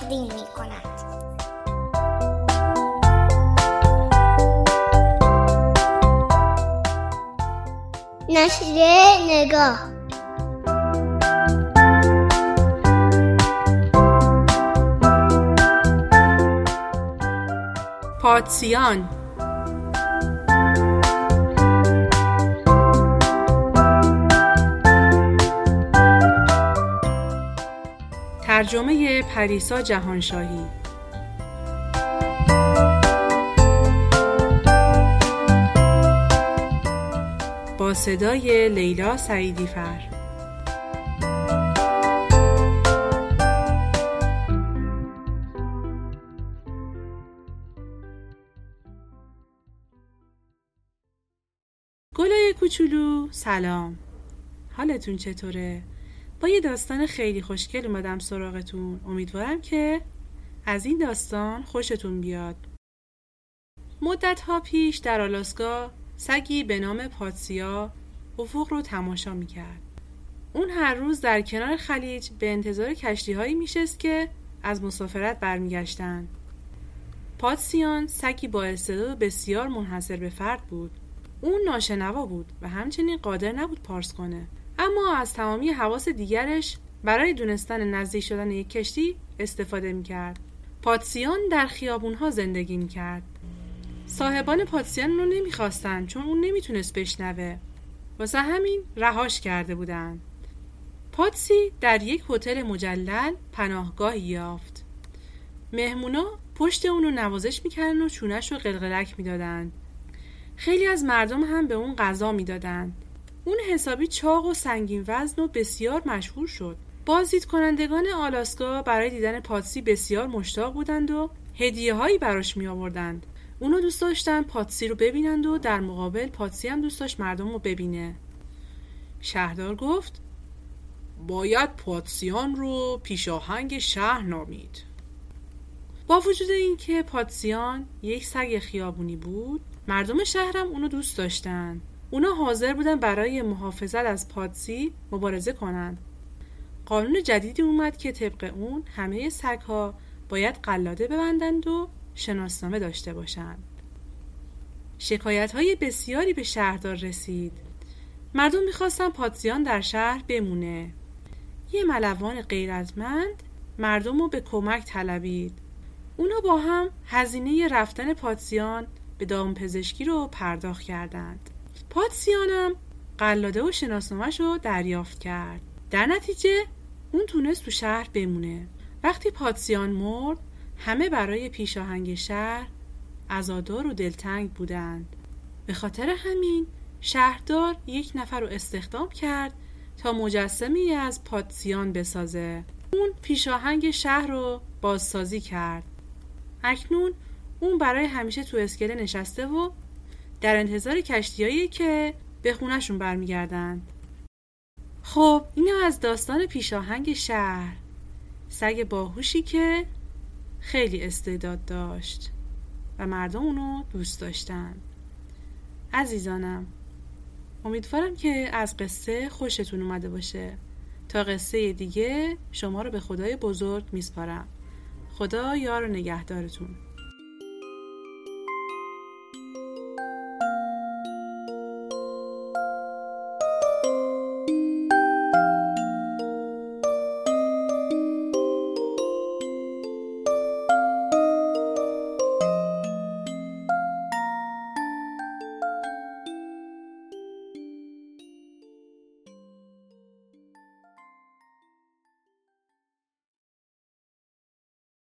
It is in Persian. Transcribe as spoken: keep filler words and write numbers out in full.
تقدیم می کند. نشریه نگاه. پادسیان. ترجمه پریسا جهانشاهی. با صدای لیلا سعیدی فر. گلای کوچولو سلام، حالتون چطوره؟ با یه داستان خیلی خوشگل اومدم سراغتون. امیدوارم که از این داستان خوشتون بیاد. مدت‌ها پیش در آلاسکا سگی به نام پاتسیا افق رو تماشا میکرد. اون هر روز در کنار خلیج به انتظار کشتی‌هایی میشست که از مسافرت برمیگشتن. پاتسیان سگی با استعداد بسیار منحصر به فرد بود. اون ناشنوا بود و همچنین قادر نبود پارس کنه، اما از تمامی حواس دیگرش برای دونستن نزدیک شدن یک کشتی استفاده میکرد. پاتسیان در خیابونها زندگی میکرد. صاحبان پاتسیان اونو نمیخواستن چون اون نمیتونست بشنوه، واسه همین رهاش کرده بودن. پاتسی در یک هتل مجلل پناهگاهی یافت. مهمونا پشت اونو نوازش میکردن و چونش رو قلقلک میدادن. خیلی از مردم هم به اون غذا میدادن. اون حسابی چاق و سنگین وزن و بسیار مشهور شد. بازدید کنندگان آلاسکا برای دیدن پاتسی بسیار مشتاق بودند و هدیه هایی براش می آوردند. اونو دوست داشتن پاتسی رو ببینند و در مقابل پاتسی هم دوست داشت مردم رو ببینه. شهردار گفت باید پاتسیان رو پیشاهنگ شهر نامید. با وجود اینکه پاتسیان یک سگ خیابونی بود، مردم شهرم اونو دوست داشتن. اونا حاضر بودن برای محافظت از پاتسی مبارزه کنند. قانون جدیدی اومد که طبق اون همه سگ‌ها باید قلاده ببندند و شناسنامه داشته باشند. شکایت‌های بسیاری به شهردار رسید. مردم می‌خواستن پاتسیان در شهر بمونه. یه ملوان غیرتمند مردم رو به کمک طلبید. اونا با هم هزینه رفتن پاتسیان به دامپزشکی رو پرداخت کردند. پاتسیانم قلاده و شناسنامه‌ش رو دریافت کرد. در نتیجه اون تونست تو شهر بمونه. وقتی پاتسیان مرد، همه برای پیشاهنگ شهر عزادار و دلتنگ بودند. به خاطر همین شهردار یک نفر رو استخدام کرد تا مجسمه‌ای از پاتسیان بسازه. اون پیشاهنگ شهر رو بازسازی کرد. اکنون اون برای همیشه تو اسکله نشسته و در انتظار کشتیایی که به خونه‌شون برمیگردن. خب اینا از داستان پیشاهنگ شهر، سگ باهوشی که خیلی استعداد داشت و مردم اونو دوست داشتن. عزیزانم، امیدوارم که از قصه خوشتون اومده باشه. تا قصه دیگه شما رو به خدای بزرگ میسپارم. خدا یار و نگهدارتون.